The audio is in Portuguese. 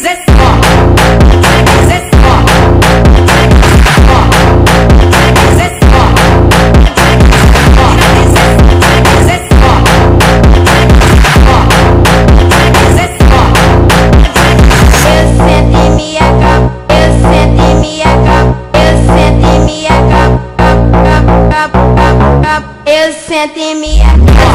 dizer só. Vai dizer só. Vai dizer só. Vai dizer só. Vai dizer só. Eu sento e me acabo. Eu sento e me acabo. Eu sento e me acabo. Eu sento e me acabo.